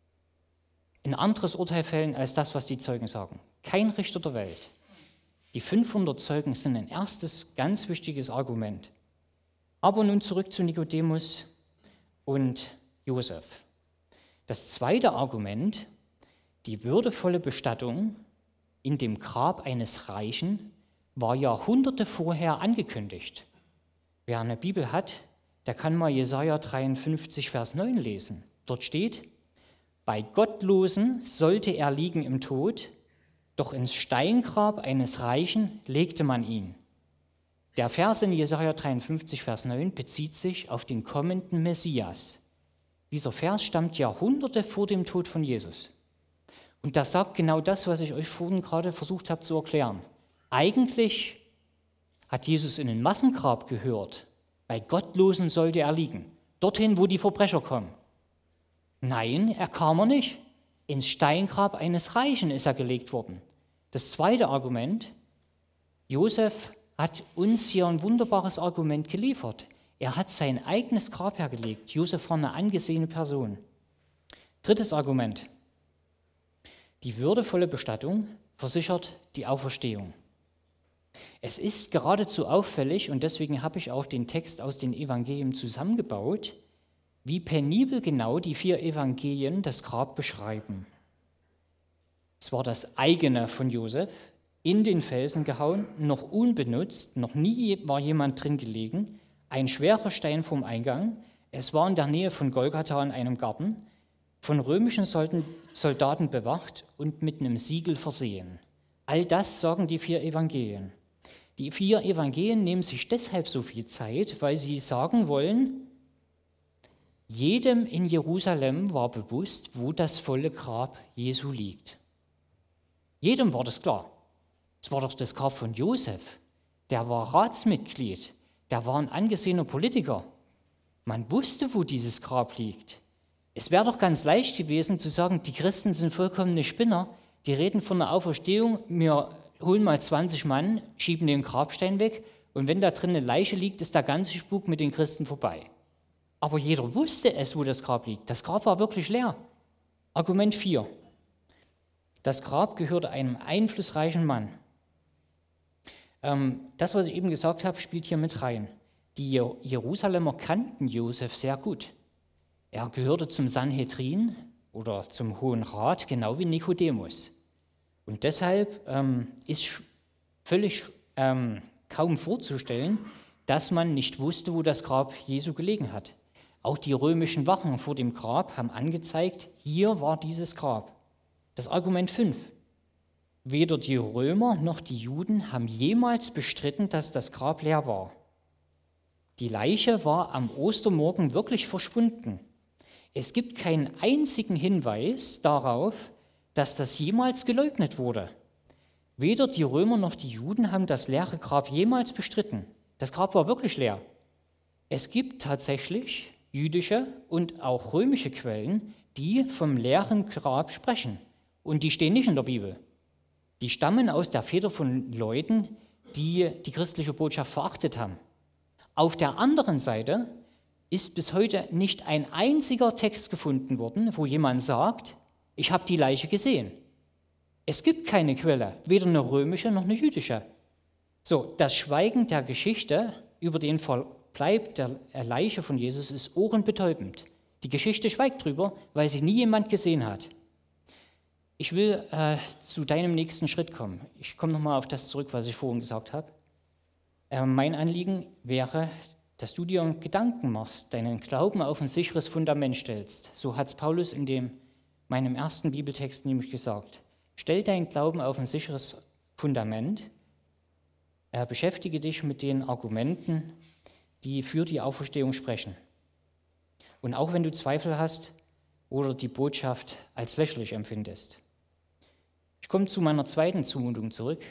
ein anderes Urteil fällen als das, was die Zeugen sagen? Kein Richter der Welt. Die fünfhundert Zeugen sind ein erstes, ganz wichtiges Argument. Aber nun zurück zu Nikodemus und Josef. Das zweite Argument, die würdevolle Bestattung in dem Grab eines Reichen, war Jahrhunderte vorher angekündigt. Wer eine Bibel hat, der kann mal Jesaja dreiundfünfzig, Vers neun lesen. Dort steht, bei Gottlosen sollte er liegen im Tod, doch ins Steingrab eines Reichen legte man ihn. Der Vers in Jesaja dreiundfünfzig, Vers neun bezieht sich auf den kommenden Messias. Dieser Vers stammt Jahrhunderte vor dem Tod von Jesus. Und das sagt genau das, was ich euch vorhin gerade versucht habe zu erklären. Eigentlich hat Jesus in ein Massengrab gehört. Bei Gottlosen sollte er liegen. Dorthin, wo die Verbrecher kommen. Nein, er kam er nicht. Ins Steingrab eines Reichen ist er gelegt worden. Das zweite Argument, Josef hat uns hier ein wunderbares Argument geliefert. Er hat sein eigenes Grab hergelegt. Josef war eine angesehene Person. Drittes Argument. Die würdevolle Bestattung versichert die Auferstehung. Es ist geradezu auffällig, und deswegen habe ich auch den Text aus den Evangelien zusammengebaut, wie penibel genau die vier Evangelien das Grab beschreiben. Es war das eigene von Josef, in den Felsen gehauen, noch unbenutzt, noch nie war jemand drin gelegen, ein schwerer Stein vom Eingang, es war in der Nähe von Golgatha in einem Garten, von römischen Soldaten bewacht und mit einem Siegel versehen. All das sagen die vier Evangelien. Die vier Evangelien nehmen sich deshalb so viel Zeit, weil sie sagen wollen, jedem in Jerusalem war bewusst, wo das volle Grab Jesu liegt. Jedem war das klar. Es war doch das Grab von Josef. Der war Ratsmitglied. Der war ein angesehener Politiker. Man wusste, wo dieses Grab liegt. Es wäre doch ganz leicht gewesen zu sagen, die Christen sind vollkommene Spinner. Die reden von der Auferstehung. Wir holen mal zwanzig Mann, schieben den Grabstein weg. Und wenn da drin eine Leiche liegt, ist der ganze Spuk mit den Christen vorbei. Aber jeder wusste es, wo das Grab liegt. Das Grab war wirklich leer. Argument vier. Das Grab gehörte einem einflussreichen Mann. Ähm, das, was ich eben gesagt habe, spielt hier mit rein. Die Jerusalemer kannten Josef sehr gut. Er gehörte zum Sanhedrin oder zum Hohen Rat, genau wie Nikodemus. Und deshalb ähm, ist völlig ähm, kaum vorzustellen, dass man nicht wusste, wo das Grab Jesu gelegen hat. Auch die römischen Wachen vor dem Grab haben angezeigt, hier war dieses Grab. Das Argument fünf. Weder die Römer noch die Juden haben jemals bestritten, dass das Grab leer war. Die Leiche war am Ostermorgen wirklich verschwunden. Es gibt keinen einzigen Hinweis darauf, dass das jemals geleugnet wurde. Weder die Römer noch die Juden haben das leere Grab jemals bestritten. Das Grab war wirklich leer. Es gibt tatsächlich jüdische und auch römische Quellen, die vom leeren Grab sprechen. Und die stehen nicht in der Bibel. Die stammen aus der Feder von Leuten, die die christliche Botschaft verachtet haben. Auf der anderen Seite ist bis heute nicht ein einziger Text gefunden worden, wo jemand sagt, ich habe die Leiche gesehen. Es gibt keine Quelle, weder eine römische noch eine jüdische. So, das Schweigen der Geschichte über den Verbleib der Leiche von Jesus ist ohrenbetäubend. Die Geschichte schweigt drüber, weil sie nie jemand gesehen hat. Ich will äh, zu deinem nächsten Schritt kommen. Ich komme nochmal auf das zurück, was ich vorhin gesagt habe. Äh, mein Anliegen wäre dass du dir Gedanken machst, deinen Glauben auf ein sicheres Fundament stellst. So hat es Paulus in dem, meinem ersten Bibeltext nämlich gesagt. Stell deinen Glauben auf ein sicheres Fundament. Äh, beschäftige dich mit den Argumenten, die für die Auferstehung sprechen. Und auch wenn du Zweifel hast oder die Botschaft als lächerlich empfindest. Ich komme zu meiner zweiten Zumutung zurück.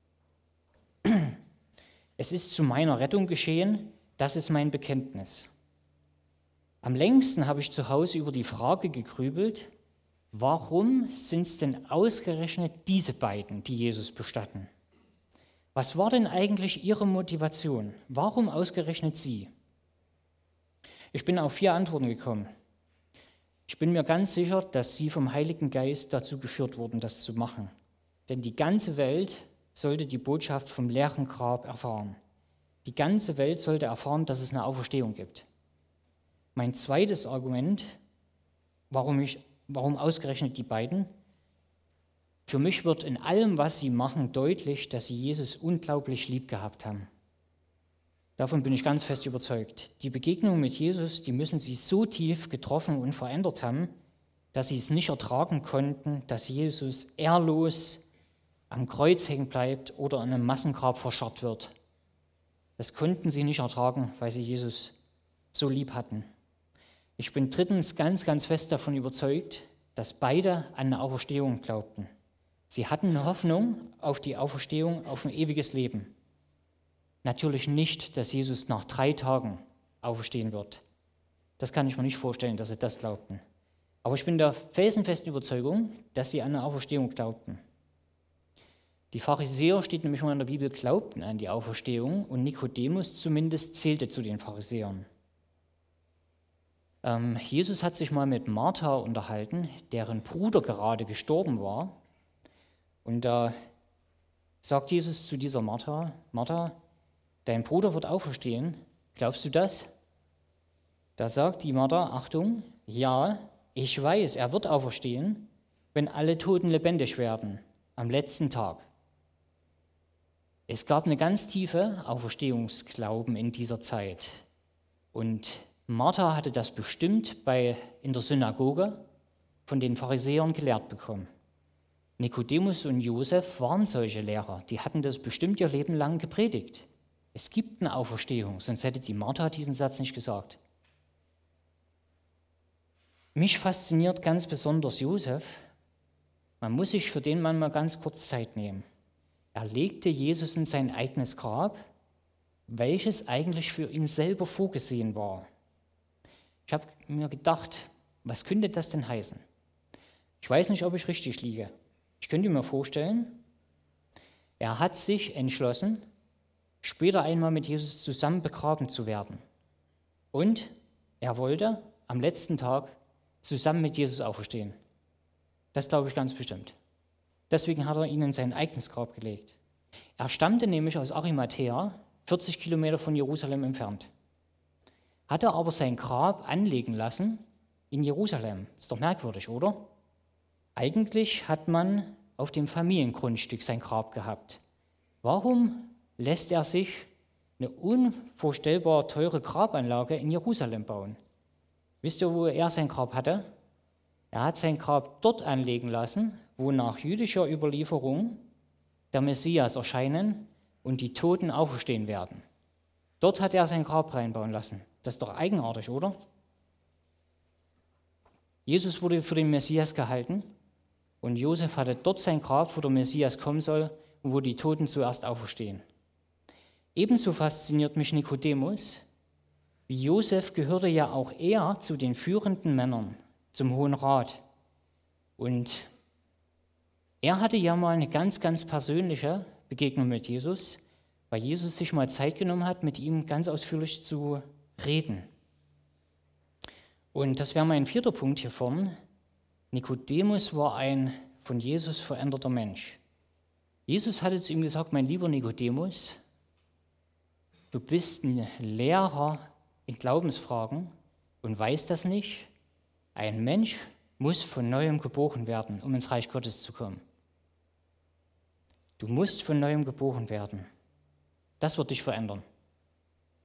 Es ist zu meiner Rettung geschehen, das ist mein Bekenntnis. Am längsten habe ich zu Hause über die Frage gegrübelt, warum sind es denn ausgerechnet diese beiden, die Jesus bestatten? Was war denn eigentlich ihre Motivation? Warum ausgerechnet sie? Ich bin auf vier Antworten gekommen. Ich bin mir ganz sicher, dass sie vom Heiligen Geist dazu geführt wurden, das zu machen. Denn die ganze Welt sollte die Botschaft vom leeren Grab erfahren. Die ganze Welt sollte erfahren, dass es eine Auferstehung gibt. Mein zweites Argument, warum, ich, warum ausgerechnet die beiden? Für mich wird in allem, was sie machen, deutlich, dass sie Jesus unglaublich lieb gehabt haben. Davon bin ich ganz fest überzeugt. Die Begegnung mit Jesus, die müssen sie so tief getroffen und verändert haben, dass sie es nicht ertragen konnten, dass Jesus ehrlos am Kreuz hängen bleibt oder in einem Massengrab verscharrt wird. Das konnten sie nicht ertragen, weil sie Jesus so lieb hatten. Ich bin drittens ganz, ganz fest davon überzeugt, dass beide an eine Auferstehung glaubten. Sie hatten eine Hoffnung auf die Auferstehung, auf ein ewiges Leben. Natürlich nicht, dass Jesus nach drei Tagen auferstehen wird. Das kann ich mir nicht vorstellen, dass sie das glaubten. Aber ich bin der felsenfesten Überzeugung, dass sie an eine Auferstehung glaubten. Die Pharisäer, steht nämlich mal in der Bibel, glaubten an die Auferstehung und Nikodemus zumindest zählte zu den Pharisäern. Ähm, Jesus hat sich mal mit Martha unterhalten, deren Bruder gerade gestorben war. Und da sagt Jesus zu dieser Martha, Martha, dein Bruder wird auferstehen, glaubst du das? Da sagt die Martha, Achtung, ja, ich weiß, er wird auferstehen, wenn alle Toten lebendig werden, am letzten Tag. Es gab eine ganz tiefe Auferstehungsglauben in dieser Zeit. Und Martha hatte das bestimmt bei, in der Synagoge von den Pharisäern gelehrt bekommen. Nikodemus und Josef waren solche Lehrer, die hatten das bestimmt ihr Leben lang gepredigt. Es gibt eine Auferstehung, sonst hätte die Martha diesen Satz nicht gesagt. Mich fasziniert ganz besonders Josef. Man muss sich für den Mann mal ganz kurz Zeit nehmen. Er legte Jesus in sein eigenes Grab, welches eigentlich für ihn selber vorgesehen war. Ich habe mir gedacht, was könnte das denn heißen? Ich weiß nicht, ob ich richtig liege. Ich könnte mir vorstellen, er hat sich entschlossen, später einmal mit Jesus zusammen begraben zu werden. Und er wollte am letzten Tag zusammen mit Jesus auferstehen. Das glaube ich ganz bestimmt. Deswegen hat er ihn in sein eigenes Grab gelegt. Er stammte nämlich aus Arimathea, vierzig Kilometer von Jerusalem entfernt. Hatte aber sein Grab anlegen lassen in Jerusalem. Ist doch merkwürdig, oder? Eigentlich hat man auf dem Familiengrundstück sein Grab gehabt. Warum lässt er sich eine unvorstellbar teure Grabanlage in Jerusalem bauen? Wisst ihr, wo er sein Grab hatte? Er hat sein Grab dort anlegen lassen, wo nach jüdischer Überlieferung der Messias erscheinen und die Toten auferstehen werden. Dort hat er sein Grab reinbauen lassen. Das ist doch eigenartig, oder? Jesus wurde für den Messias gehalten und Josef hatte dort sein Grab, wo der Messias kommen soll und wo die Toten zuerst auferstehen. Ebenso fasziniert mich Nikodemus. Wie Josef gehörte ja auch er zu den führenden Männern, zum Hohen Rat. Und er hatte ja mal eine ganz, ganz persönliche Begegnung mit Jesus, weil Jesus sich mal Zeit genommen hat, mit ihm ganz ausführlich zu reden. Und das wäre mein vierter Punkt hier vorne. Nikodemus war ein von Jesus veränderter Mensch. Jesus hatte zu ihm gesagt, mein lieber Nikodemus, du bist ein Lehrer in Glaubensfragen und weißt das nicht. Ein Mensch muss von Neuem geboren werden, um ins Reich Gottes zu kommen. Du musst von Neuem geboren werden. Das wird dich verändern.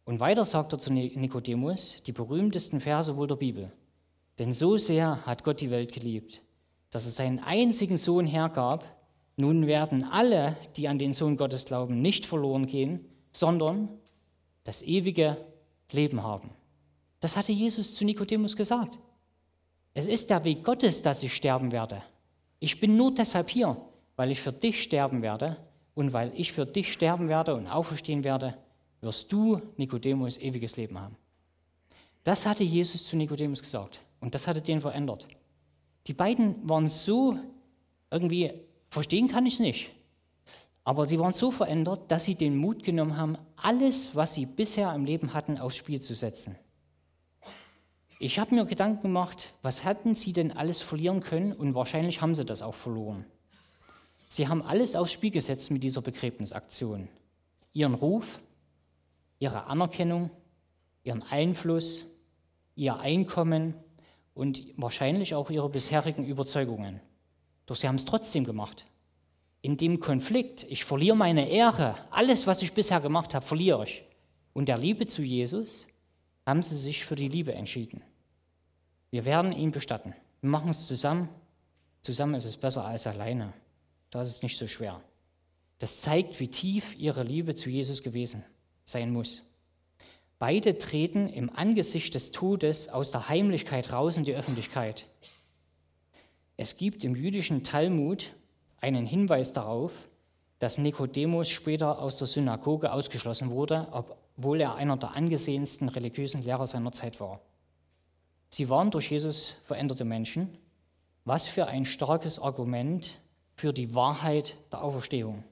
Und weiter sagt er zu Nikodemus die berühmtesten Verse wohl der Bibel. Denn so sehr hat Gott die Welt geliebt, dass er seinen einzigen Sohn hergab. Nun werden alle, die an den Sohn Gottes glauben, nicht verloren gehen, sondern das ewige Leben haben. Das hatte Jesus zu Nikodemus gesagt. Es ist der Weg Gottes, dass ich sterben werde. Ich bin nur deshalb hier, weil ich für dich sterben werde. Und weil ich für dich sterben werde und auferstehen werde, wirst du, Nikodemus, ewiges Leben haben. Das hatte Jesus zu Nikodemus gesagt. Und das hatte den verändert. Die beiden waren so, irgendwie, verstehen kann ich es nicht, aber sie waren so verändert, dass sie den Mut genommen haben, alles, was sie bisher im Leben hatten, aufs Spiel zu setzen. Ich habe mir Gedanken gemacht, was hätten sie denn alles verlieren können, und wahrscheinlich haben sie das auch verloren. Sie haben alles aufs Spiel gesetzt mit dieser Begräbnisaktion. Ihren Ruf, ihre Anerkennung, ihren Einfluss, ihr Einkommen und wahrscheinlich auch ihre bisherigen Überzeugungen. Doch sie haben es trotzdem gemacht. In dem Konflikt, ich verliere meine Ehre, alles, was ich bisher gemacht habe, verliere ich. Und der Liebe zu Jesus haben sie sich für die Liebe entschieden. Wir werden ihn bestatten. Wir machen es zusammen. Zusammen ist es besser als alleine. Das ist nicht so schwer. Das zeigt, wie tief ihre Liebe zu Jesus gewesen sein muss. Beide treten im Angesicht des Todes aus der Heimlichkeit raus in die Öffentlichkeit. Es gibt im jüdischen Talmud einen Hinweis darauf, dass Nikodemus später aus der Synagoge ausgeschlossen wurde, obwohl er einer der angesehensten religiösen Lehrer seiner Zeit war. Sie waren durch Jesus veränderte Menschen. Was für ein starkes Argument für die Wahrheit der Auferstehung.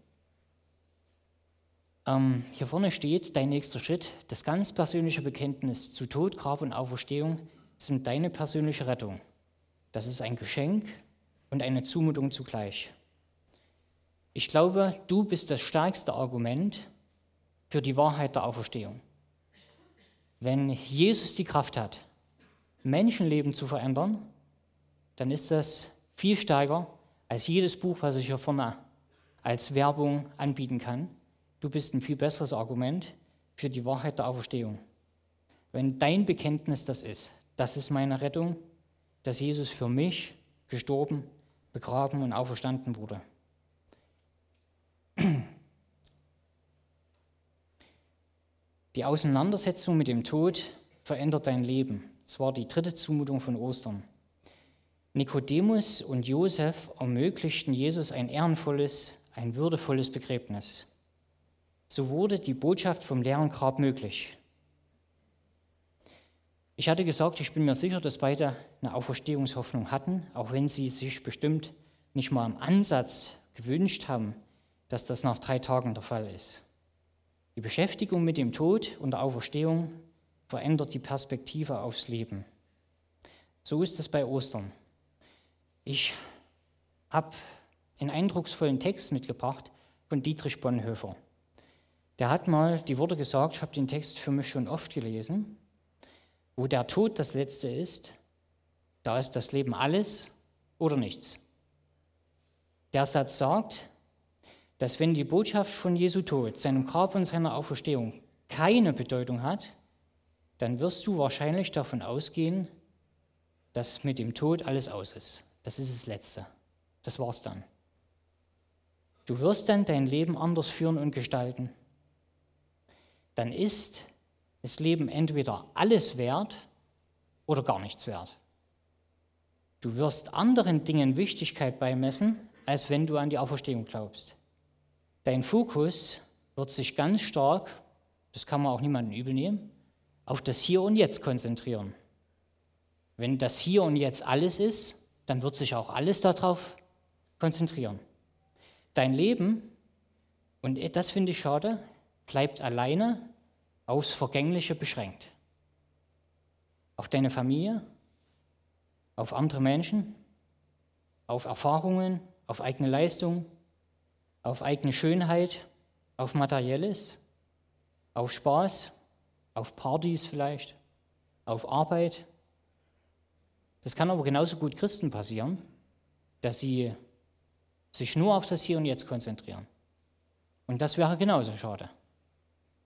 Ähm, hier vorne steht, dein nächster Schritt, das ganz persönliche Bekenntnis zu Tod, Grab und Auferstehung sind deine persönliche Rettung. Das ist ein Geschenk und eine Zumutung zugleich. Ich glaube, du bist das stärkste Argument für die Wahrheit der Auferstehung. Wenn Jesus die Kraft hat, Menschenleben zu verändern, dann ist das viel stärker als jedes Buch, was ich hier vorne als Werbung anbieten kann. Du bist ein viel besseres Argument für die Wahrheit der Auferstehung. Wenn dein Bekenntnis das ist, das ist meine Rettung, dass Jesus für mich gestorben, begraben und auferstanden wurde. Die Auseinandersetzung mit dem Tod verändert dein Leben. Es war die dritte Zumutung von Ostern. Nikodemus und Josef ermöglichten Jesus ein ehrenvolles, ein würdevolles Begräbnis. So wurde die Botschaft vom leeren Grab möglich. Ich hatte gesagt, ich bin mir sicher, dass beide eine Auferstehungshoffnung hatten, auch wenn sie sich bestimmt nicht mal im Ansatz gewünscht haben, dass das nach drei Tagen der Fall ist. Die Beschäftigung mit dem Tod und der Auferstehung verändert die Perspektive aufs Leben. So ist es bei Ostern. Ich habe einen eindrucksvollen Text mitgebracht von Dietrich Bonhoeffer. Der hat mal die Worte gesagt, ich habe den Text für mich schon oft gelesen, wo der Tod das Letzte ist, da ist das Leben alles oder nichts. Der Satz sagt, dass wenn die Botschaft von Jesu Tod, seinem Grab und seiner Auferstehung keine Bedeutung hat, dann wirst du wahrscheinlich davon ausgehen, dass mit dem Tod alles aus ist. Das ist das Letzte. Das war's dann. Du wirst dann dein Leben anders führen und gestalten. Dann ist das Leben entweder alles wert oder gar nichts wert. Du wirst anderen Dingen Wichtigkeit beimessen, als wenn du an die Auferstehung glaubst. Dein Fokus wird sich ganz stark, das kann man auch niemandem übel nehmen, auf das Hier und Jetzt konzentrieren. Wenn das Hier und Jetzt alles ist, dann wird sich auch alles darauf konzentrieren. Dein Leben, und das finde ich schade, bleibt alleine aufs Vergängliche beschränkt. Auf deine Familie, auf andere Menschen, auf Erfahrungen, auf eigene Leistung, auf eigene Schönheit, auf Materielles, auf Spaß, auf Partys vielleicht, auf Arbeit. Das kann aber genauso gut Christen passieren, dass sie sich nur auf das Hier und Jetzt konzentrieren. Und das wäre genauso schade.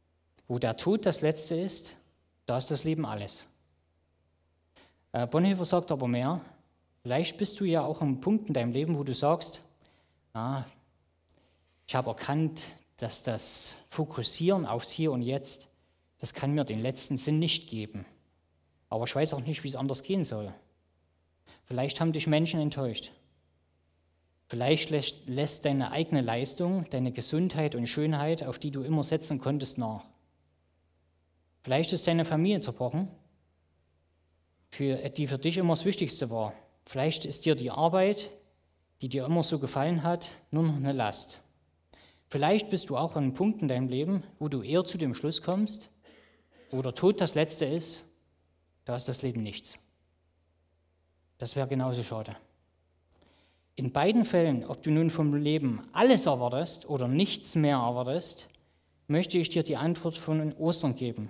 Wo der Tod das Letzte ist, da ist das Leben alles. Äh, Bonhoeffer sagt aber mehr, vielleicht bist du ja auch am Punkt in deinem Leben, wo du sagst, ah, ich habe erkannt, dass das Fokussieren aufs Hier und Jetzt, das kann mir den letzten Sinn nicht geben. Aber ich weiß auch nicht, wie es anders gehen soll. Vielleicht haben dich Menschen enttäuscht. Vielleicht lässt, lässt deine eigene Leistung, deine Gesundheit und Schönheit, auf die du immer setzen konntest, nach. Vielleicht ist deine Familie zerbrochen, für, die für dich immer das Wichtigste war. Vielleicht ist dir die Arbeit, die dir immer so gefallen hat, nur noch eine Last. Vielleicht bist du auch an einem Punkt in deinem Leben, wo du eher zu dem Schluss kommst, wo der Tod das Letzte ist, da ist das Leben nichts. Das wäre genauso schade. In beiden Fällen, ob du nun vom Leben alles erwartest oder nichts mehr erwartest, möchte ich dir die Antwort von Ostern geben.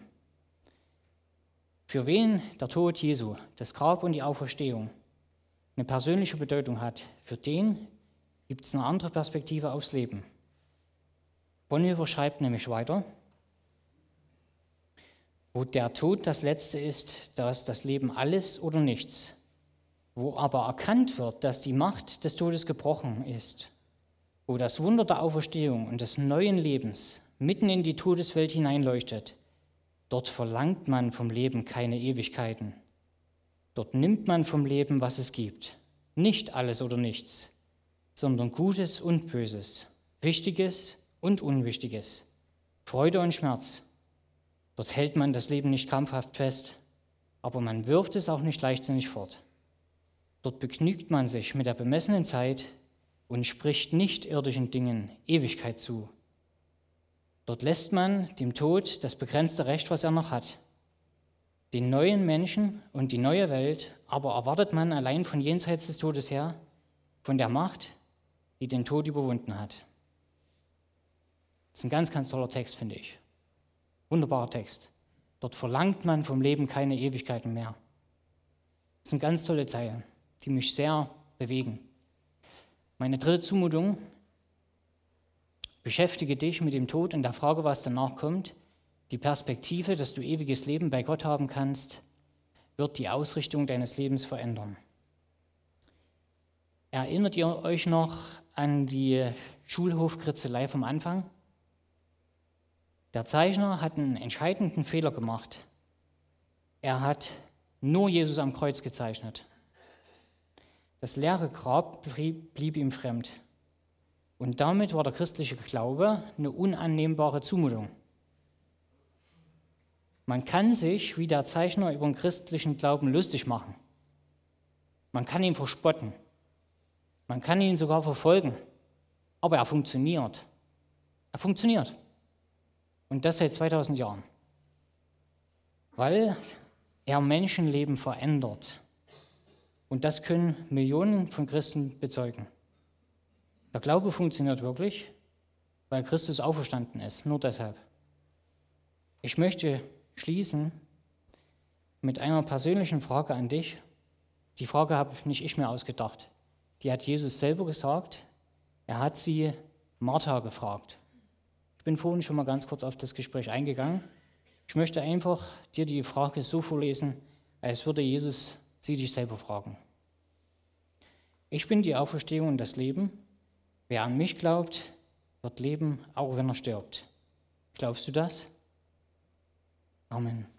Für wen der Tod Jesu, das Grab und die Auferstehung eine persönliche Bedeutung hat, für den gibt es eine andere Perspektive aufs Leben. Bonhoeffer schreibt nämlich weiter, wo der Tod das Letzte ist, da ist das Leben alles oder nichts. Wo aber erkannt wird, dass die Macht des Todes gebrochen ist, wo das Wunder der Auferstehung und des neuen Lebens mitten in die Todeswelt hineinleuchtet, dort verlangt man vom Leben keine Ewigkeiten. Dort nimmt man vom Leben, was es gibt. Nicht alles oder nichts, sondern Gutes und Böses, Wichtiges und Unwichtiges, Freude und Schmerz. Dort hält man das Leben nicht krampfhaft fest, aber man wirft es auch nicht leichtsinnig fort. Dort begnügt man sich mit der bemessenen Zeit und spricht nicht irdischen Dingen Ewigkeit zu. Dort lässt man dem Tod das begrenzte Recht, was er noch hat. Den neuen Menschen und die neue Welt aber erwartet man allein von jenseits des Todes her, von der Macht, die den Tod überwunden hat. Das ist ein ganz, ganz toller Text, finde ich. Wunderbarer Text. Dort verlangt man vom Leben keine Ewigkeiten mehr. Das sind ganz tolle Zeilen, die mich sehr bewegen. Meine dritte Zumutung: Beschäftige dich mit dem Tod und der Frage, was danach kommt. Die Perspektive, dass du ewiges Leben bei Gott haben kannst, wird die Ausrichtung deines Lebens verändern. Erinnert ihr euch noch an die Schulhofkritzelei vom Anfang? Der Zeichner hat einen entscheidenden Fehler gemacht. Er hat nur Jesus am Kreuz gezeichnet. Das leere Grab blieb, blieb ihm fremd. Und damit war der christliche Glaube eine unannehmbare Zumutung. Man kann sich, wie der Zeichner, über den christlichen Glauben lustig machen. Man kann ihn verspotten. Man kann ihn sogar verfolgen. Aber er funktioniert. Er funktioniert. Und das seit zweitausend Jahren. Weil er Menschenleben verändert. Und das können Millionen von Christen bezeugen. Der Glaube funktioniert wirklich, weil Christus auferstanden ist. Nur deshalb. Ich möchte schließen mit einer persönlichen Frage an dich. Die Frage habe nicht ich mir ausgedacht. Die hat Jesus selber gesagt. Er hat sie Martha gefragt. Ich bin vorhin schon mal ganz kurz auf das Gespräch eingegangen. Ich möchte einfach dir die Frage so vorlesen, als würde Jesus sie dich selber fragen. Ich bin die Auferstehung und das Leben. Wer an mich glaubt, wird leben, auch wenn er stirbt. Glaubst du das? Amen.